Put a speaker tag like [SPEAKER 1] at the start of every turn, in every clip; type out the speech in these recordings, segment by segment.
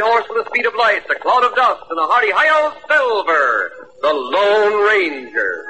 [SPEAKER 1] horse with the speed of light, a cloud of dust, and a hearty hi-yo, Silver, the Lone Ranger.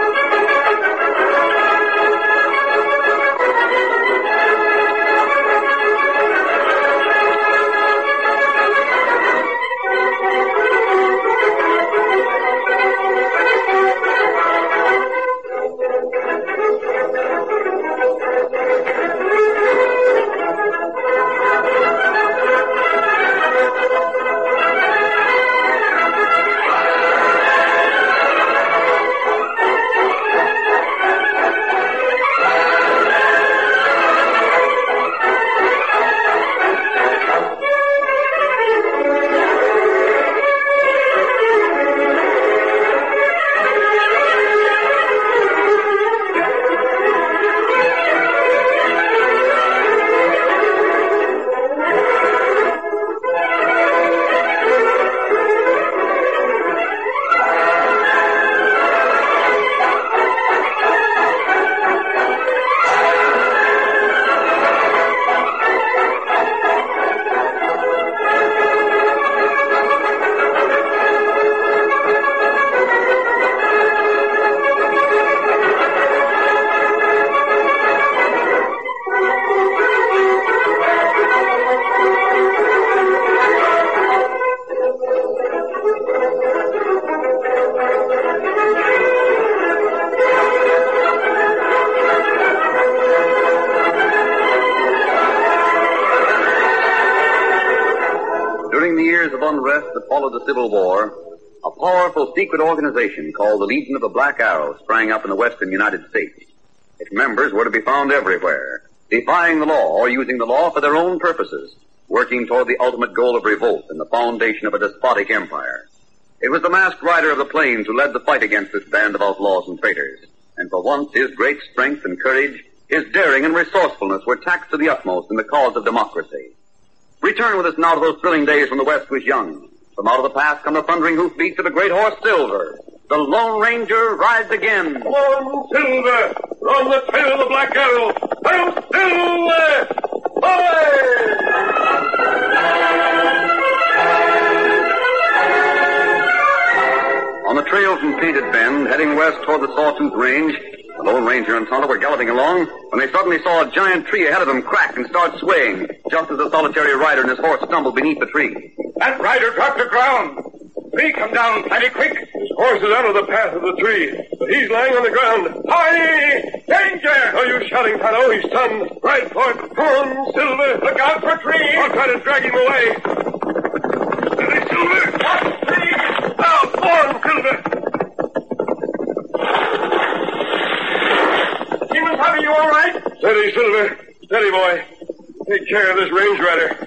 [SPEAKER 1] The Civil War, a powerful secret organization called the Legion of the Black Arrow sprang up in the western United States. Its members were to be found everywhere, defying the law or using the law for their own purposes, working toward the ultimate goal of revolt and the foundation of a despotic empire. It was the masked rider of the plains who led the fight against this band of outlaws and traitors, and for once his great strength and courage, his daring and resourcefulness were taxed to the utmost in the cause of democracy. Return with us now to those thrilling days when the West was young. From out of the past come the thundering hoofbeats of the great horse Silver. The Lone Ranger rides again.
[SPEAKER 2] Come on, Silver! We're on the trail of the Black Arrow! I'm Silver! Away!
[SPEAKER 1] On the trail from Painted Bend, heading west toward the Sawtooth Range, the Lone Ranger and Tonto were galloping along when they suddenly saw a giant tree ahead of them crack and start swaying, just as the solitary rider and his horse stumbled beneath the tree.
[SPEAKER 2] That rider dropped to ground. Tree come down plenty quick. His horse is out of the path of the tree, but he's lying on the ground. Hi! Danger! Are you shouting, Tonto? He's stunned. Right for it. Come on, Silver. Look out for Tree. I'll try to drag him away. Steady, Silver. Watch Tree. Now, come on, Silver. Seaman, are you all right? Steady, Silver. Steady, boy. Take care of this range rider.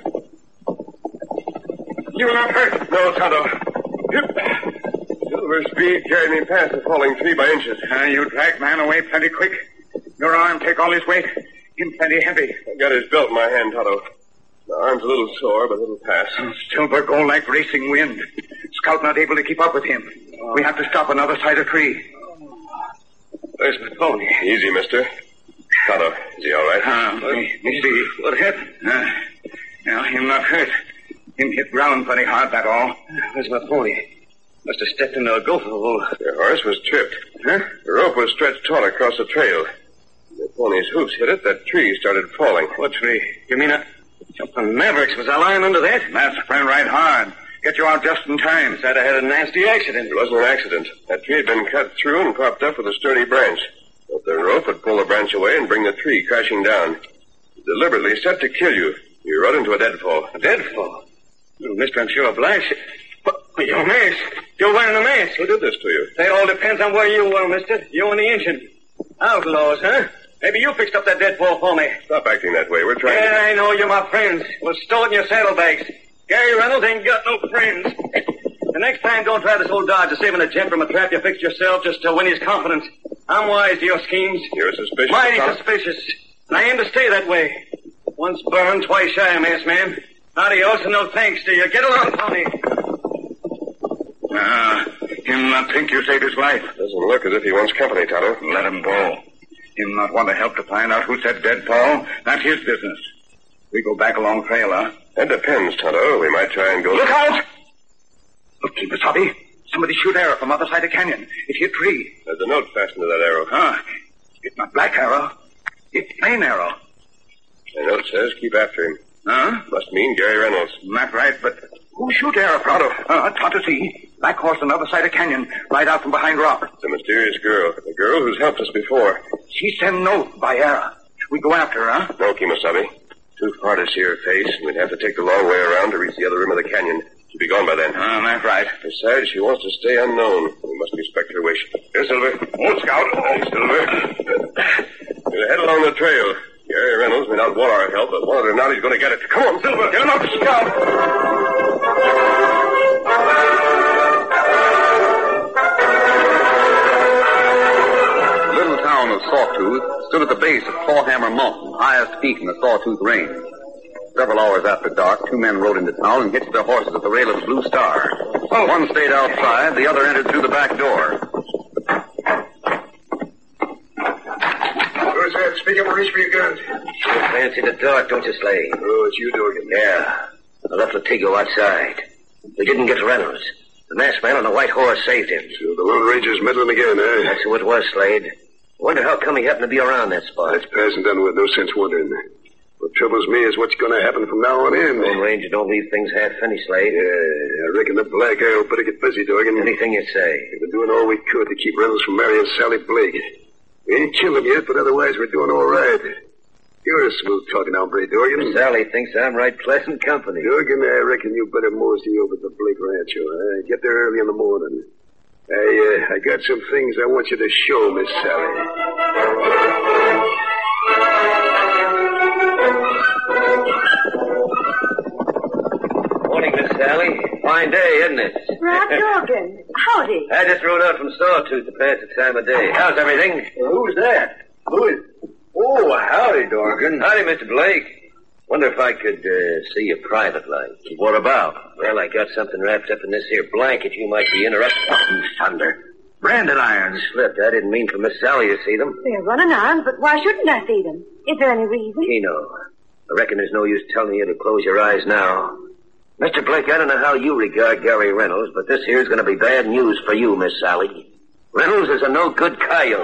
[SPEAKER 2] You're not hurt? No, Tonto. Silver's speed carried me past the falling tree by inches.
[SPEAKER 3] You dragged man away plenty quick. Your arm take all his weight. Him plenty heavy.
[SPEAKER 2] I got his belt in my hand, Tonto. My arm's a little sore, but it'll pass.
[SPEAKER 3] Silver go like racing wind. Scout not able to keep up with him. We have to stop another side of tree.
[SPEAKER 2] There's my pony. Easy, mister. Tonto, is he all right?
[SPEAKER 3] Me see. What happened? No, him not hurt. Him hit ground pretty hard, that all.
[SPEAKER 2] Where's my pony? Must have stepped into a gopher hole. Your horse was tripped. Huh? The rope was stretched taut across the trail. The pony's hoofs hit it, that tree started falling.
[SPEAKER 3] What tree? You mean jumping Mavericks? Was I lying under that? That's sprang right hard. Get you out just in time.
[SPEAKER 2] Said I had a nasty accident. It wasn't an accident. That tree had been cut through and propped up with a sturdy branch. But the rope would pull the branch away and bring the tree crashing down. Deliberately set to kill you. You rode into a deadfall.
[SPEAKER 3] A deadfall? Little mister, I'm sure obliged. But your mask. You're wearing a mask.
[SPEAKER 2] Who did this to you?
[SPEAKER 3] That all depends on where you were, mister. You and the engine. Outlaws, huh? Maybe you fixed up that deadfall for me.
[SPEAKER 2] Stop acting that way. We're trying
[SPEAKER 3] to... I know you're my friends. We'll stow it in your saddlebags. Gary Reynolds ain't got no friends. The next time, don't try this old dodge of saving a gent from a trap you fixed yourself just to win his confidence. I'm wise to your schemes.
[SPEAKER 2] You're suspicious.
[SPEAKER 3] Mighty suspicious. And I aim to stay that way. Once burned, twice shy, masked man. Adios and no thanks to you. Get along, Tony. Him not think you saved his life.
[SPEAKER 2] Doesn't look as if he wants company, Tonto.
[SPEAKER 3] Let him go. Him not want to help to find out who said deadfall. That's his business. We go back along trail, huh?
[SPEAKER 2] That depends, Tonto. We might try and go...
[SPEAKER 4] Look out! Look, Kemosabe. Somebody shoot arrow from other side of canyon. It hit tree.
[SPEAKER 2] There's a note fastened to that arrow.
[SPEAKER 4] Huh. It's not black arrow. It's plain arrow.
[SPEAKER 2] The note says keep after him.
[SPEAKER 4] Huh?
[SPEAKER 2] Must mean Gary Reynolds.
[SPEAKER 4] Not right, but who shoot arrow from? Tonto see. Black horse on the other side of canyon. Right out from behind rock.
[SPEAKER 2] The mysterious girl. The girl who's helped us before.
[SPEAKER 4] She sent note by arrow. Should we go after her, huh?
[SPEAKER 2] No, Kemosabe. Too far to see her face, and we'd have to take the long way around to reach the other rim of the canyon. She'll be gone by then.
[SPEAKER 4] That's right.
[SPEAKER 2] Besides, she wants to stay unknown. We must respect her wish. Here, Silver.
[SPEAKER 4] Oh, Scout.
[SPEAKER 2] Hey, Silver. We'll head along the trail. Gary Reynolds may not want our help, but whether or not he's going to get it. Come on, Silver. Get him up, Scout.
[SPEAKER 1] The little town of Sawtooth stood at the base of Clawhammer Mountain, highest peak in the Sawtooth Range. Several hours after dark, two men rode into town and hitched their horses at the rail of the Blue Star. One stayed outside, the other entered through the back door.
[SPEAKER 2] Who's that? Speak up and reach for your guns.
[SPEAKER 5] You fancy the dark, don't you, Slade?
[SPEAKER 2] Oh, it's you, Dorgan.
[SPEAKER 5] Yeah. I left Latigo outside. We didn't get Reynolds. The masked man on the white horse saved him.
[SPEAKER 2] So the Lone Ranger's meddling again, eh?
[SPEAKER 5] That's who it was, Slade. I wonder how come he happened to be around that spot.
[SPEAKER 2] That's passing done with. No sense wondering. What troubles me is what's going to happen from now on in.
[SPEAKER 5] Lone Ranger don't leave things half finished, Slade.
[SPEAKER 2] Yeah, I reckon the Black Arrow better get busy, Dorgan.
[SPEAKER 5] Anything you say.
[SPEAKER 2] We've been doing all we could to keep Reynolds from marrying Sally Blake. We ain't killed him yet, but otherwise we're doing all right. You're a smooth-talking hombre, Dorgan.
[SPEAKER 5] Sally thinks I'm right pleasant company.
[SPEAKER 2] Dorgan, I reckon you better mosey over to the Blake Rancho. Get there early in the morning. I got some things I want you to show, Miss Sally.
[SPEAKER 5] Morning, Miss Sally. Fine day, isn't it?
[SPEAKER 6] Rod Dorgan. Howdy.
[SPEAKER 5] I just rode out from Sawtooth to pass the time of day. How's everything?
[SPEAKER 3] Who's that? Who is... Oh, howdy, Dorgan.
[SPEAKER 5] Howdy, Mr. Blake. Wonder if I could see you private like.
[SPEAKER 3] What about?
[SPEAKER 5] Well, I got something wrapped up in this here blanket you might be interested in.
[SPEAKER 3] Oh, thunder. Brandon irons.
[SPEAKER 5] Slipped. I didn't mean for Miss Sally to see them.
[SPEAKER 6] They're running on, but why shouldn't I see them? Is there any reason?
[SPEAKER 5] Keno, I reckon there's no use telling you to close your eyes now. Mr. Blake, I don't know how you regard Gary Reynolds, but this here's going to be bad news for you, Miss Sally. Reynolds is a no-good coyote.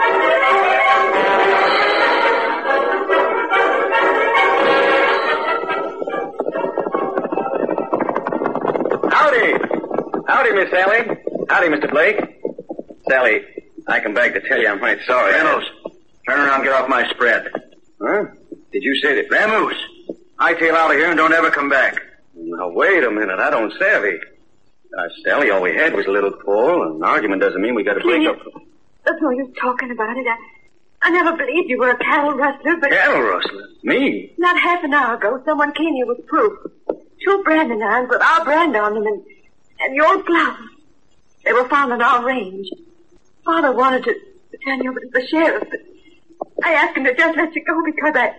[SPEAKER 3] Howdy, Miss Sally. Howdy, Mr. Blake. Sally, I come back to tell you I'm right sorry.
[SPEAKER 4] Reynolds, turn around and get off my spread.
[SPEAKER 3] Huh? Did you say that?
[SPEAKER 4] Vamoose, hightail out of here and don't ever come back.
[SPEAKER 3] Now, wait a minute. I don't savvy. Sally, all we had was a little pull. An argument doesn't mean we got to break up.
[SPEAKER 6] There's no use talking about it. I never believed you were a cattle rustler, but...
[SPEAKER 3] Cattle rustler? Me?
[SPEAKER 6] Not half an hour ago, someone came here with proof. 2 branding irons with our brand on them and your gloves. They were found on our range. Father wanted to turn you over to the sheriff, but I asked him to just let you go because I...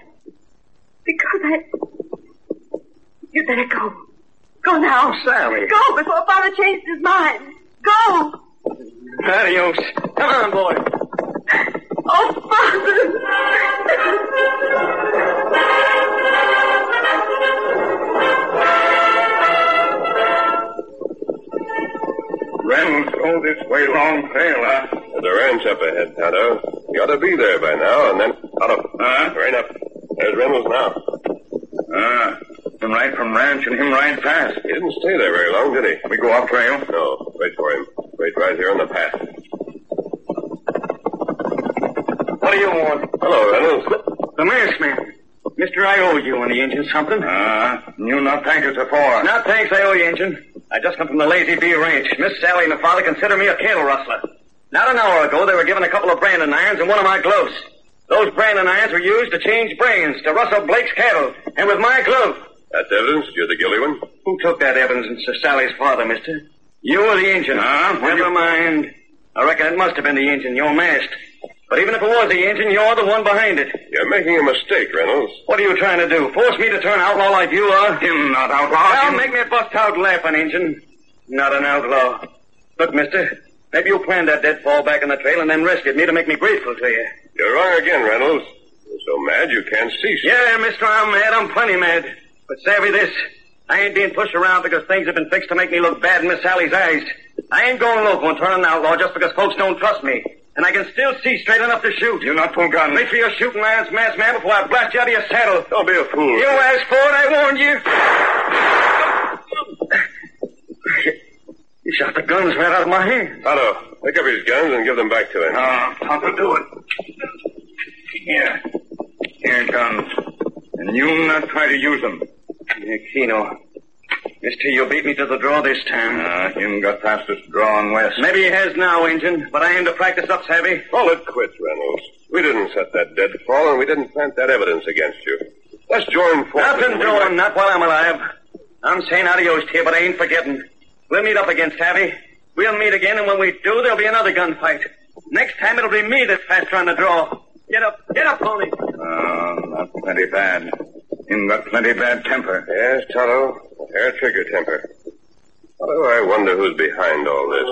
[SPEAKER 6] You better go. Go now.
[SPEAKER 3] Oh, Sally.
[SPEAKER 6] Go before Father changes his mind. Go.
[SPEAKER 3] Adios. Come on, boy.
[SPEAKER 6] Oh, Father.
[SPEAKER 4] Reynolds go this way, Long Trail, huh?
[SPEAKER 2] There's a ranch up ahead, Tonto. You ought to be there by now, and then... Tonto. Rain up. There's Reynolds now.
[SPEAKER 4] Him right from ranch and him right fast.
[SPEAKER 2] He didn't stay there very long, did he?
[SPEAKER 4] We go off trail?
[SPEAKER 2] No. Wait for him. Wait right here on the path.
[SPEAKER 3] What do you want?
[SPEAKER 2] Hello, Reynolds.
[SPEAKER 3] The masked man. Mister, I owe you and the engine something.
[SPEAKER 4] You not thank us before.
[SPEAKER 3] Not thanks, I owe you, engine. I just come from the Lazy Bee Ranch. Miss Sally and her father consider me a cattle rustler. Not an hour ago, they were given a couple of branding irons and one of my gloves. Those branding irons were used to change brains to Russell Blake's cattle, and with my glove.
[SPEAKER 2] That's evidence you're the guilty one?
[SPEAKER 3] Who took that evidence to Sally's father, mister? You or the engine? Never mind. I reckon it must have been the engine. You're masked. But even if it was the engine, you're the one behind it.
[SPEAKER 2] You're making a mistake, Reynolds.
[SPEAKER 3] What are you trying to do? Force me to turn outlaw like you are?
[SPEAKER 4] Him not outlaw.
[SPEAKER 3] Don't make me bust out laughing, engine. Not an outlaw. Look, mister, maybe you planned that deadfall back in the trail and then rescued me to make me grateful to you.
[SPEAKER 2] You're wrong again, Reynolds. You're so mad you can't cease.
[SPEAKER 3] Yeah, mister, I'm mad. I'm plenty mad. But savvy this. I ain't being pushed around because things have been fixed to make me look bad in Miss Sally's eyes. I ain't going local and turning an outlaw just because folks don't trust me. And I can still see straight enough to shoot.
[SPEAKER 2] You not pull gun.
[SPEAKER 3] Wait for your shooting irons, masked man, before I blast you out of your saddle.
[SPEAKER 2] Don't be a fool.
[SPEAKER 3] You asked for it, I warned you. You shot the guns right out of my hand.
[SPEAKER 2] Tonto, pick up his guns and give them back to him.
[SPEAKER 4] Tonto, do it. Here guns. And you not try to use them.
[SPEAKER 3] Yeah, Keno. Mister, you beat me to the draw this time.
[SPEAKER 4] Him got fastest drawing west.
[SPEAKER 3] Maybe he has now, Injun, but I aim to practice up, savvy.
[SPEAKER 2] Call it quits, Reynolds. We didn't set that deadfall, and we didn't plant that evidence against you. Let's join forces.
[SPEAKER 3] Nothing doing, not while I'm alive. I'm saying adios to you, but I ain't forgetting. We'll meet up again, savvy. We'll meet again, and when we do, there'll be another gunfight. Next time, it'll be me that's faster on the draw. Get up, pony.
[SPEAKER 4] Not plenty bad. Him got plenty bad temper.
[SPEAKER 2] Yes, Tonto. Hair trigger temper. Tonto, I wonder who's behind all this.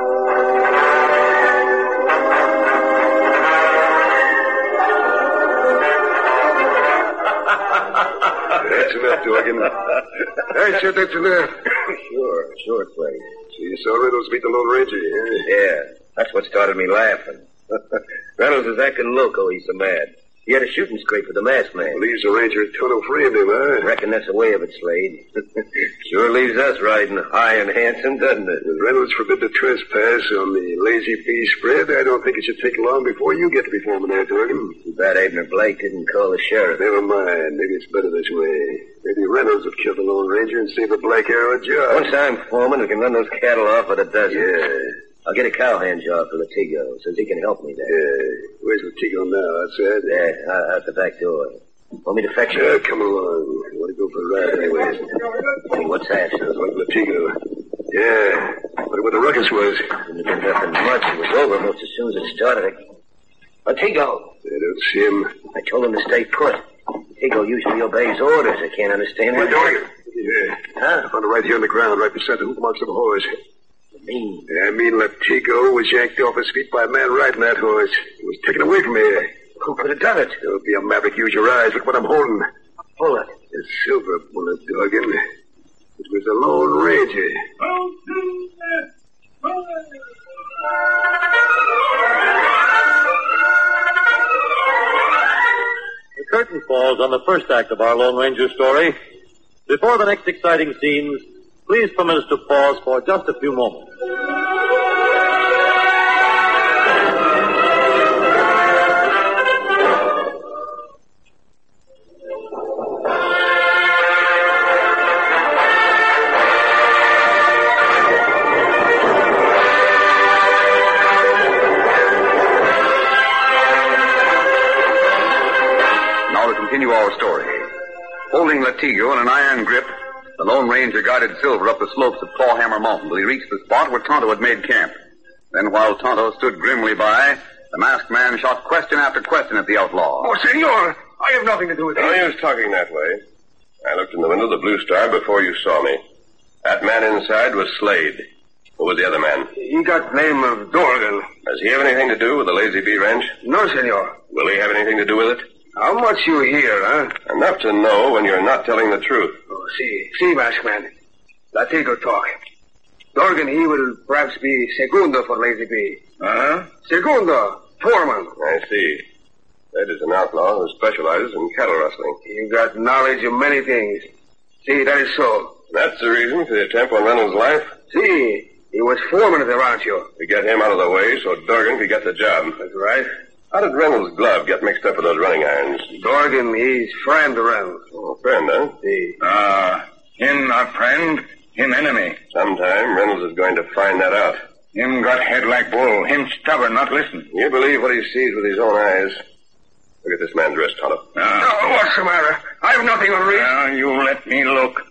[SPEAKER 7] That's enough, Dorgan. That's enough.
[SPEAKER 5] Sure, Slade.
[SPEAKER 7] So you saw Reynolds beat the Lone Ranger, huh?
[SPEAKER 5] Yeah, that's what started me laughing. Reynolds is acting loco, he's so mad. He had a shooting scrape with the masked man.
[SPEAKER 7] Leaves the Ranger Tonto framed him, huh?
[SPEAKER 5] Reckon that's a way of it, Slade. Sure leaves us riding high and handsome, doesn't it?
[SPEAKER 7] With Reynolds forbid to trespass on the Lazy B spread, I don't think it should take long before you get to be foreman there, Dorgan.
[SPEAKER 5] Too bad Abner Blake didn't call the sheriff.
[SPEAKER 7] Never mind. Maybe it's better this way. Maybe Reynolds would kill the Lone Ranger and save the Black Arrow a job.
[SPEAKER 5] Once I'm foreman, we can run those cattle off with a dozen.
[SPEAKER 7] Yeah.
[SPEAKER 5] I'll get a cowhand job for Latigo, since he can help me there.
[SPEAKER 7] Yeah. Where's Latigo now? Outside?
[SPEAKER 5] Yeah, out the back door. Want me to fetch you?
[SPEAKER 7] Come along. I want to go for a ride anyway.
[SPEAKER 5] Hey, what's that?
[SPEAKER 7] Sounds like Latigo. Yeah. Wonder what the ruckus was.
[SPEAKER 5] Didn't get nothing much. It was over almost as soon as it started. Latigo!
[SPEAKER 7] I don't see him.
[SPEAKER 5] I told him to stay put. Latigo usually obeys orders. I can't understand what...
[SPEAKER 7] Yeah.
[SPEAKER 5] Huh?
[SPEAKER 7] I found it right here on the ground, right beside the hoof marks of a horse.
[SPEAKER 5] mean?
[SPEAKER 7] I mean Latigo was yanked off his feet by a man riding that horse. He was taken away from me.
[SPEAKER 5] Who could have done it?
[SPEAKER 7] Don't be a maverick. Use your eyes. Look what I'm holding.
[SPEAKER 5] Bullet.
[SPEAKER 7] A silver bullet, Dorgan. It was the Lone Ranger.
[SPEAKER 8] The curtain falls on the first act of our Lone Ranger story. Before the next exciting scenes, please permit us to pause for just a few moments.
[SPEAKER 1] Continue our story. Holding Latigo in an iron grip, the Lone Ranger guided Silver up the slopes of Clawhammer Mountain till he reached the spot where Tonto had made camp. Then while Tonto stood grimly by, the masked man shot question after question at the outlaw.
[SPEAKER 7] Oh, senor, I have nothing to do with it.
[SPEAKER 2] No use talking that way. I looked in the window of the Blue Star before you saw me. That man inside was Slade. Who was the other man?
[SPEAKER 7] He got name of Dorgan.
[SPEAKER 2] Does he have anything to do with the Lazy B Ranch?
[SPEAKER 7] No, senor.
[SPEAKER 2] Will he have anything to do with it?
[SPEAKER 7] How much you hear, huh?
[SPEAKER 2] Enough to know when you're not telling the truth.
[SPEAKER 7] Oh, see, masked man. Latigo talk. Dorgan, he will perhaps be segundo for Lazy B.
[SPEAKER 2] Uh-huh.
[SPEAKER 7] Segundo, foreman.
[SPEAKER 2] I see. That is an outlaw who specializes in cattle rustling.
[SPEAKER 7] You got knowledge of many things. See, that is so.
[SPEAKER 2] That's the reason for the attempt on Reynolds' life?
[SPEAKER 7] See, he was foreman of the rancho.
[SPEAKER 2] To get him out of the way so Dorgan could get the job.
[SPEAKER 7] That's right.
[SPEAKER 2] How did Reynolds' glove get mixed up with those running irons?
[SPEAKER 7] Dorgan, he's friend of Reynolds.
[SPEAKER 2] Oh, friend, huh?
[SPEAKER 7] See.
[SPEAKER 4] Him not friend, him enemy.
[SPEAKER 2] Sometime Reynolds is going to find that out.
[SPEAKER 4] Him got head like bull. Him stubborn, not listen.
[SPEAKER 2] You believe what he sees with his own eyes. Look at this man's wrist, Tonto.
[SPEAKER 7] What's the matter? I have nothing on wrist.
[SPEAKER 4] You let me look.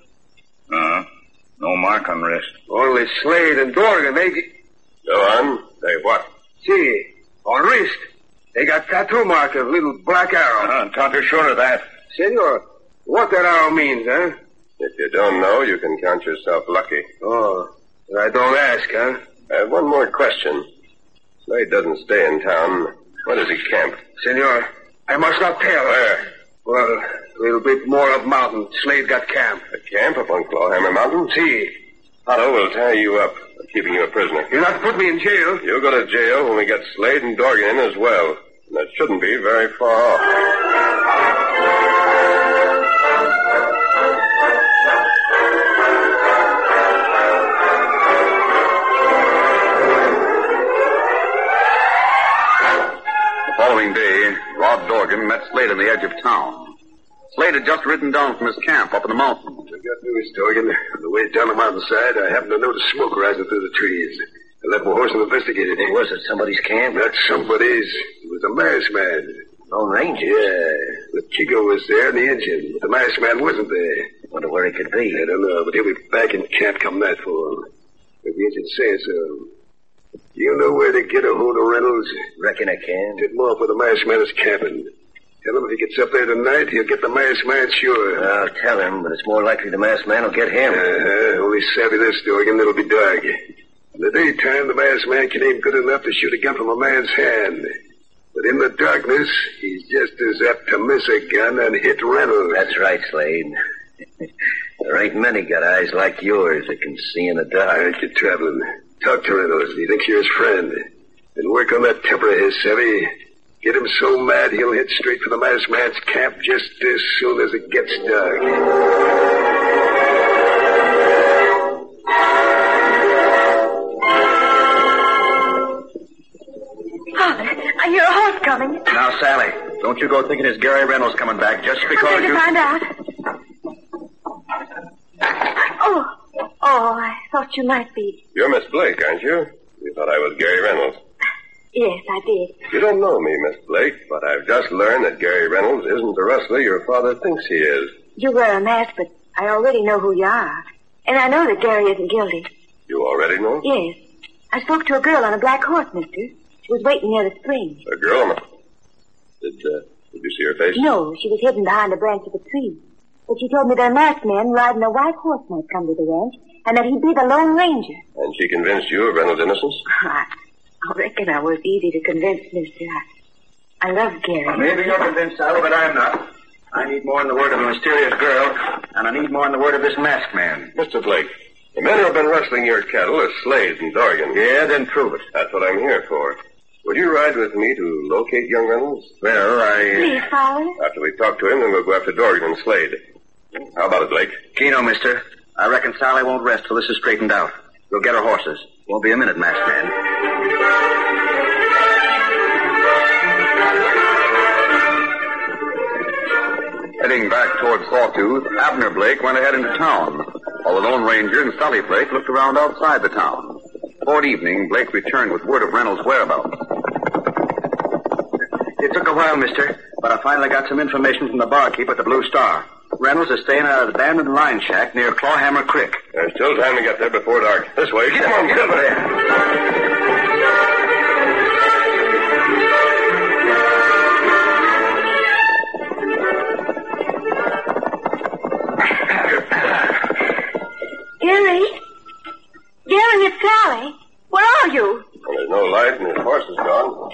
[SPEAKER 4] No mark on wrist.
[SPEAKER 7] Only Slade and Dorgan, they...
[SPEAKER 2] Go on. Say what?
[SPEAKER 7] See, on wrist. They got tattoo mark of little black arrow.
[SPEAKER 4] Tonto sure of that.
[SPEAKER 7] Senor, what that arrow means, huh?
[SPEAKER 2] If you don't know, you can count yourself lucky.
[SPEAKER 7] Oh, I don't ask, huh?
[SPEAKER 2] I have one more question. Slade doesn't stay in town. Where does he camp?
[SPEAKER 7] Senor, I must not tell.
[SPEAKER 2] Where?
[SPEAKER 7] Well, A little bit more up mountain. Slade got camp.
[SPEAKER 2] A camp up on Clawhammer Mountain?
[SPEAKER 7] See.
[SPEAKER 2] Otto will tie you up, keeping you a prisoner.
[SPEAKER 7] You're not putting me in jail.
[SPEAKER 2] You'll go to jail when we get Slade and Dorgan in as well. And that shouldn't be very far off.
[SPEAKER 1] The following day, Rod Dorgan met Slade on the edge of town. Slade had just ridden down from his camp up in the mountains.
[SPEAKER 9] I got news, Dorgan. On the way down the mountainside, I happened to notice smoke rising through the trees. I left my horse and investigated it.
[SPEAKER 5] Was it somebody's camp?
[SPEAKER 9] Not somebody's. It was a masked man.
[SPEAKER 5] Lone Ranger?
[SPEAKER 9] Yeah. The Chico was there and the engine, but the masked man wasn't there.
[SPEAKER 5] Wonder where he could be.
[SPEAKER 9] I don't know, but he'll be back in camp come nightfall. If the engine says so. You know where to get a hold of Reynolds?
[SPEAKER 5] Reckon I can.
[SPEAKER 9] Tip him off where the masked man is camping. Tell him if he gets up there tonight, he'll get the masked man sure.
[SPEAKER 5] I'll tell him, but it's more likely the masked man will get him.
[SPEAKER 9] Only savvy this, Dorgan, it'll be dark. In the daytime, the masked man can aim good enough to shoot a gun from a man's hand. But in the darkness, he's just as apt to miss a gun and hit Reynolds.
[SPEAKER 5] That's right, Slade. There ain't many got eyes like yours that can see in the dark.
[SPEAKER 9] All right, you're traveling. Talk to Reynolds. He thinks you're his friend. And work on that temper of his, Savvy. Get him so mad he'll head straight for the masked man's camp just as soon as it gets dark.
[SPEAKER 6] Father, I hear a horse coming.
[SPEAKER 3] Now, Sally, don't you go thinking it's Gary Reynolds coming back just
[SPEAKER 6] I'm
[SPEAKER 3] because
[SPEAKER 6] going to find out. Oh, I thought you might be.
[SPEAKER 2] You're Miss Blake, aren't you? You thought I was Gary Reynolds.
[SPEAKER 6] Yes, I did.
[SPEAKER 2] You don't know me, Miss Blake, but I've just learned that Gary Reynolds isn't the rustler your father thinks he is.
[SPEAKER 6] You wear a mask, but I already know who you are. And I know that Gary isn't guilty.
[SPEAKER 2] You already know?
[SPEAKER 6] Yes. I spoke to a girl on a black horse, mister. She was waiting near the spring.
[SPEAKER 2] A girl? Did you see her face?
[SPEAKER 6] No, she was hidden behind a branch of a tree. But she told me that a masked man riding a white horse might come to the ranch, and that he'd be the Lone Ranger.
[SPEAKER 2] And she convinced you of Reynolds' innocence?
[SPEAKER 6] I reckon I was easy to convince, mister. I love Gary.
[SPEAKER 3] Maybe you're convinced, Sally, but I'm not. I need more in the word of the mysterious girl, and I need more in the word of this masked man.
[SPEAKER 2] Mr. Blake, the men who have been rustling your cattle are Slade and Dorgan.
[SPEAKER 3] Yeah, then prove it.
[SPEAKER 2] That's what I'm here for. Would you ride with me to locate young Reynolds?
[SPEAKER 3] Well,
[SPEAKER 6] Please, Father.
[SPEAKER 2] After we talk to him, then we'll go after Dorgan and Slade. How about it, Blake?
[SPEAKER 3] Keno, mister. I reckon Sally won't rest till this is straightened out. We'll get her horses. Won't be a minute, masked man.
[SPEAKER 1] Heading back toward Sawtooth, Abner Blake went ahead into town, while the Lone Ranger and Sally Blake looked around outside the town. Toward evening, Blake returned with word of Reynolds' whereabouts.
[SPEAKER 3] It took a while, mister, but I finally got some information from the barkeep at the Blue Star. Reynolds is staying at an abandoned line shack near Clawhammer Creek.
[SPEAKER 2] There's still time to get there before dark. This way. Come on, get over there.
[SPEAKER 6] Gary, it's Sally. Where are you?
[SPEAKER 2] Well, there's no light and his horse is gone.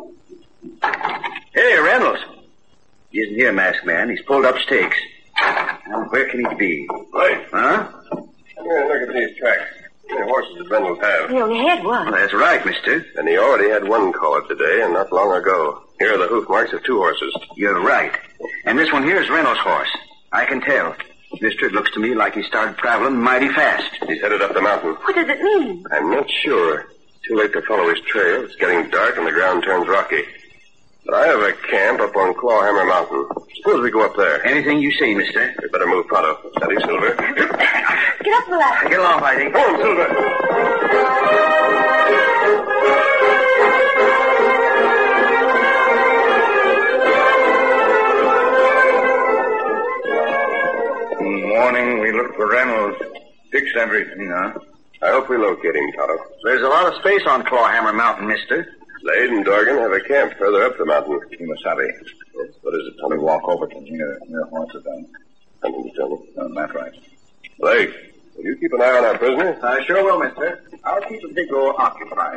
[SPEAKER 3] Hey, Reynolds. He isn't here, masked man. He's pulled up stakes. Now, where can he be?
[SPEAKER 2] Right.
[SPEAKER 3] Huh?
[SPEAKER 2] Here, look at these tracks. How many horses does Reynolds have?
[SPEAKER 6] He only had one.
[SPEAKER 3] Well, that's right, mister.
[SPEAKER 2] And he already had one caller today, and not long ago. Here are the hoof marks of 2 horses.
[SPEAKER 3] You're right. And this one here is Reynolds' horse. I can tell. Mister, it looks to me like he started traveling mighty fast.
[SPEAKER 2] He's headed up the mountain.
[SPEAKER 6] What does it mean?
[SPEAKER 2] I'm not sure. Too late to follow his trail. It's getting dark and the ground turns rocky. But I have a camp up on Clawhammer Mountain. Suppose we go up there.
[SPEAKER 3] Anything you say, mister.
[SPEAKER 2] We better move pronto. Steady, Silver.
[SPEAKER 6] Get up the ladder.
[SPEAKER 3] Get along, Heidi.
[SPEAKER 2] Go on, Silver.
[SPEAKER 7] Morning, we look for Reynolds. Fix everything, huh?
[SPEAKER 2] I hope we locate him, Tonto.
[SPEAKER 3] There's a lot of space on Clawhammer Mountain, mister.
[SPEAKER 2] Slade and Dorgan have a camp further up the mountain.
[SPEAKER 7] Kimasabi.
[SPEAKER 2] Yes, what is it, Tonto?
[SPEAKER 7] We walk over to near horses then.
[SPEAKER 2] Something to tell me.
[SPEAKER 7] That's right.
[SPEAKER 2] Blake, will you keep an eye on our prisoner?
[SPEAKER 3] I sure will, mister. I'll keep the big door occupied.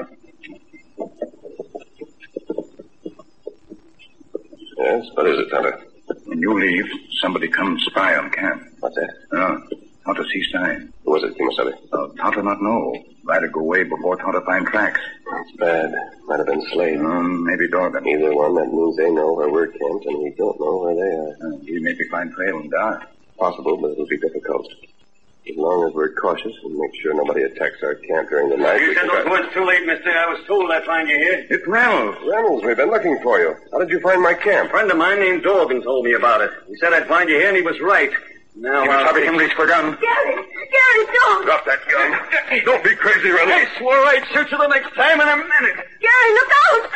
[SPEAKER 2] Yes, what is it, Tonto?
[SPEAKER 7] When you leave,
[SPEAKER 4] Somebody come spy on camp.
[SPEAKER 2] What's that?
[SPEAKER 4] Tonto see sign.
[SPEAKER 2] Who was it, Kimasabi?
[SPEAKER 4] Tonto not know. Rather go away before Tonto find tracks.
[SPEAKER 2] It's bad. Might have been Slade.
[SPEAKER 4] Maybe Dorgan.
[SPEAKER 2] Either one, that means they know where we're camped, and we don't know where they are.
[SPEAKER 4] We maybe find trail in dark.
[SPEAKER 2] Possible, but it'll be difficult. As long as we're cautious and make sure nobody attacks our camp during the night.
[SPEAKER 3] You said those words too late, mister. I was told I'd find you here.
[SPEAKER 2] It's Reynolds. Reynolds, we've been looking for you. How did you find my camp?
[SPEAKER 3] A friend of mine named Dorgan told me about it. He said I'd find you here, and he was right. Now,
[SPEAKER 4] him reach for gun.
[SPEAKER 6] Gary, don't.
[SPEAKER 2] Drop that gun. Don't be crazy, Reynolds.
[SPEAKER 3] I swore I'd shoot you the next time in a minute.
[SPEAKER 6] Gary, look out!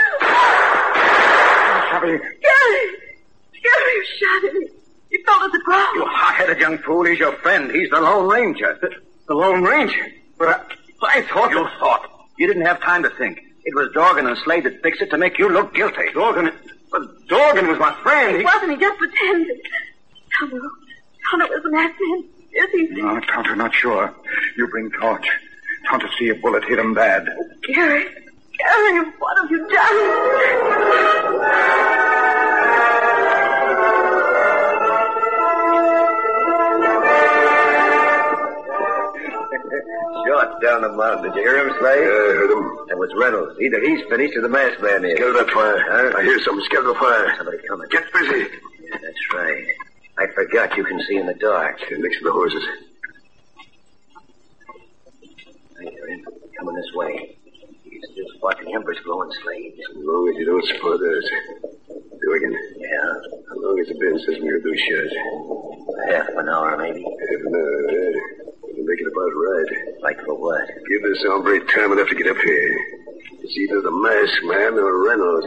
[SPEAKER 6] Gary, you shot him. He fell to the ground.
[SPEAKER 5] You hot-headed young fool. He's your friend. He's the Lone Ranger.
[SPEAKER 3] The Lone Ranger? But I thought...
[SPEAKER 5] You thought. You didn't have time to think. It was Dorgan and Slade that fixed it to make you look guilty.
[SPEAKER 3] Dorgan was my friend.
[SPEAKER 6] He wasn't. He just pretended. Tonto was an accident. Is he?
[SPEAKER 4] No, Tonto not sure. You bring torch. Tonto see a bullet hit him bad.
[SPEAKER 6] Gary, what have you done?
[SPEAKER 5] Shot down the mountain. Did you hear him, Slade?
[SPEAKER 9] Yeah, I heard him.
[SPEAKER 5] That was Reynolds. Either he's finished or the masked man is.
[SPEAKER 9] Get that fire.
[SPEAKER 5] Huh?
[SPEAKER 9] I hear something. Scare the fire.
[SPEAKER 5] Somebody coming.
[SPEAKER 9] Get busy.
[SPEAKER 5] Yeah, that's right. I forgot you can see in the dark.
[SPEAKER 9] Stand next to the horses.
[SPEAKER 5] I hear him coming this way. You can still spot the embers glowing, Slade.
[SPEAKER 9] As long as you don't spot us. Dorgan.
[SPEAKER 5] Yeah?
[SPEAKER 9] How long has it been since we heard those shots?
[SPEAKER 5] Half an hour, maybe.
[SPEAKER 9] Half an hour, right? We'll make it about right.
[SPEAKER 5] Like for what?
[SPEAKER 9] Give this hombre time enough to get up here. It's either the masked man or Reynolds.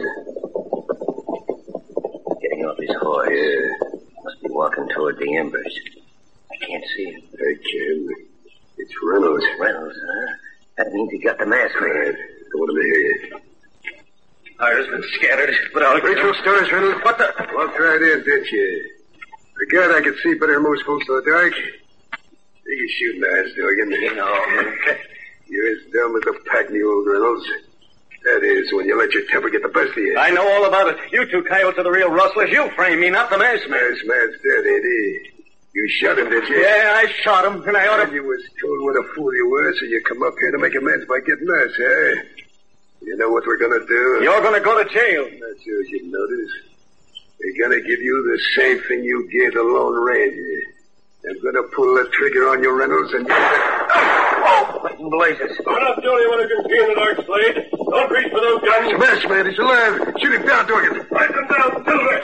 [SPEAKER 5] Getting off his horse.
[SPEAKER 9] Yeah.
[SPEAKER 5] Must be walking toward the embers. I can't see him.
[SPEAKER 9] I can. It's Reynolds.
[SPEAKER 5] Reynolds, huh? That means he got the mask
[SPEAKER 9] right. I want him to hear you.
[SPEAKER 3] Fire's been scattered, but I'll get
[SPEAKER 9] Rachel stirs, Reynolds.
[SPEAKER 3] What the?
[SPEAKER 9] Walked right in, didn't you? Forgot I could see better than most folks in the dark. You can shoot knives, Dorgan.
[SPEAKER 5] No.
[SPEAKER 9] You're as dumb as a pack mule, Reynolds. That is, when you let your temper get the best of you.
[SPEAKER 3] I know all about it. You two coyotes are the real rustlers. You framed me, not the masked man.
[SPEAKER 9] Masked man's dead, ain't he? You shot him, did you?
[SPEAKER 3] Yeah, I shot him, and I ought to...
[SPEAKER 9] You was told what a fool you were, so you come up here to make amends by getting us, eh? You know what we're gonna do?
[SPEAKER 3] You're gonna go to jail.
[SPEAKER 9] Not sure as you notice. We're gonna give you the same thing you gave the Lone Ranger. I'm gonna pull the trigger on you, Reynolds, and you...
[SPEAKER 5] Oh, what in blazes?
[SPEAKER 2] You're not the only one who can see in the dark, Slade. Don't reach for those guns.
[SPEAKER 9] It's a masked man. He's alive. Shoot him down, Dorgan.
[SPEAKER 2] Write them down, Silver.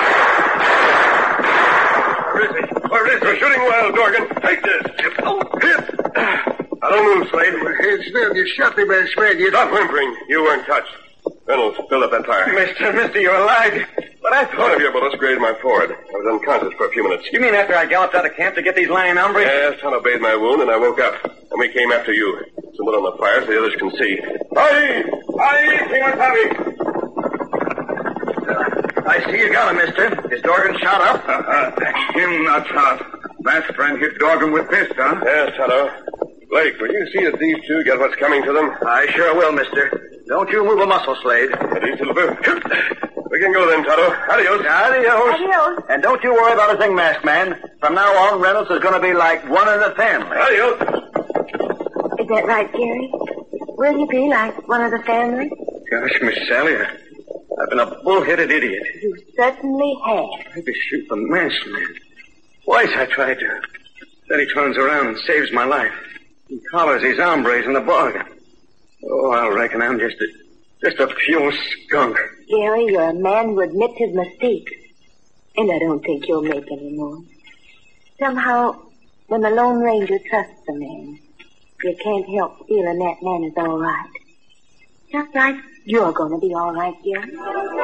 [SPEAKER 2] Where is he? Where is he? You're shooting well, Dorgan. Take this.
[SPEAKER 9] Oh, hit.
[SPEAKER 2] I don't move, Slade.
[SPEAKER 9] Hands down. You shot the masked man. You...
[SPEAKER 2] Stop whimpering. You weren't touched. Reynolds, build up that fire.
[SPEAKER 3] Mister, you're alive. But I
[SPEAKER 2] One
[SPEAKER 3] thought...
[SPEAKER 2] of your bullets grazed my forehead. I was unconscious for a few minutes.
[SPEAKER 3] You mean after I galloped out of camp to get these lying hombres?
[SPEAKER 2] Yes, Tonto bathed my wound, and I woke up. And we came after you. Some wood on the fire so the others can see. Aye! Aye, Kimasabi!
[SPEAKER 5] I see you got him, mister. Is Dorgan shot up?
[SPEAKER 4] Him not shot. Masked friend hit Dorgan with fist, huh?
[SPEAKER 2] Yes, Tonto. Blake, will you see that these two get what's coming to them?
[SPEAKER 5] I sure will, mister. Don't you move a muscle, Slade.
[SPEAKER 2] Ready, Silver? We can go then, Tonto. Adios.
[SPEAKER 6] Adios.
[SPEAKER 5] And don't you worry about a thing, masked man. From now on, Reynolds is going to be like one in the family.
[SPEAKER 2] Adios.
[SPEAKER 6] Is that right, Gary? Will you be like one of the family?
[SPEAKER 3] Gosh, Miss Sally, I've been a bull-headed idiot.
[SPEAKER 6] You certainly have.
[SPEAKER 3] Tried to shoot the masked man. Twice I tried to. Then he turns around and saves my life. He collars his hombres in the bargain. Oh, I reckon I'm just a pure skunk.
[SPEAKER 6] Gary, you're a man who admits his mistakes. And I don't think you'll make any more. Somehow, when the Lone Ranger trusts a man, you can't help feeling that man is all right. Just like you're going to be all right, Gary.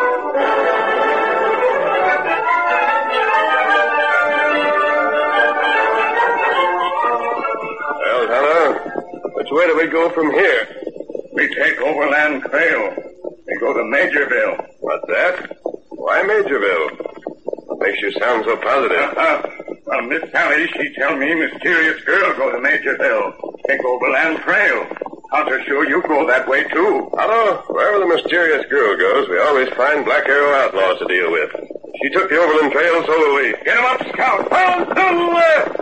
[SPEAKER 2] Well, Tonto, which way do we go from here?
[SPEAKER 4] We take Overland Trail. We go to Majorville.
[SPEAKER 2] What's that? Why Majorville? What makes you sound so positive?
[SPEAKER 4] Well, Miss Sally, she tell me mysterious girl go to Majorville. Take Overland Trail. Hunter, sure you go that way, too.
[SPEAKER 2] Tonto, wherever the mysterious girl goes, we always find Black Arrow outlaws to deal with. She took the overland trail, so will we. Get him up, Scout. On to the left.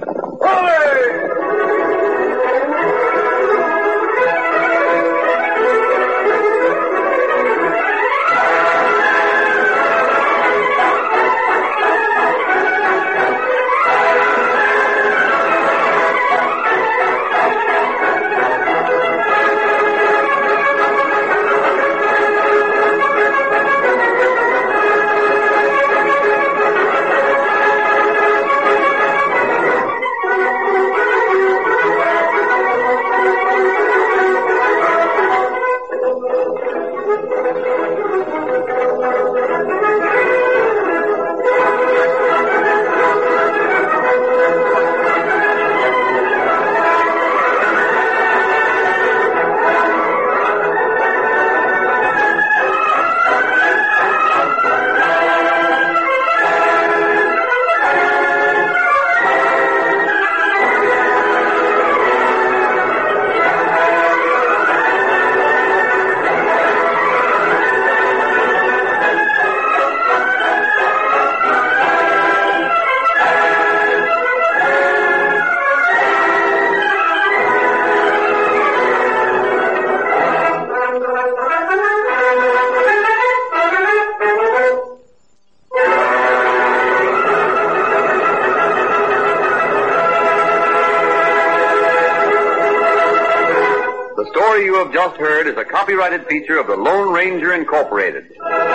[SPEAKER 1] The story you have just heard is a copyrighted feature of the Lone Ranger Incorporated.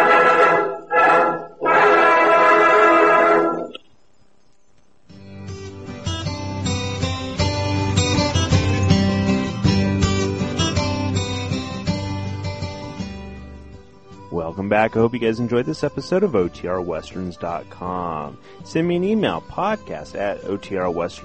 [SPEAKER 10] Welcome back. I hope you guys enjoyed this episode of OTRWesterns.com. Send me an email, podcast@OTRWesterns.com.